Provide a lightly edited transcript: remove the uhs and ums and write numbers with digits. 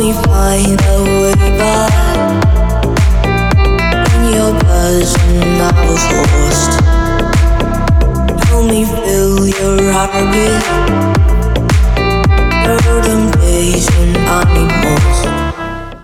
me find a way back. In your presence I was lost. Help me feel your heartbeat. There are them days when I need more.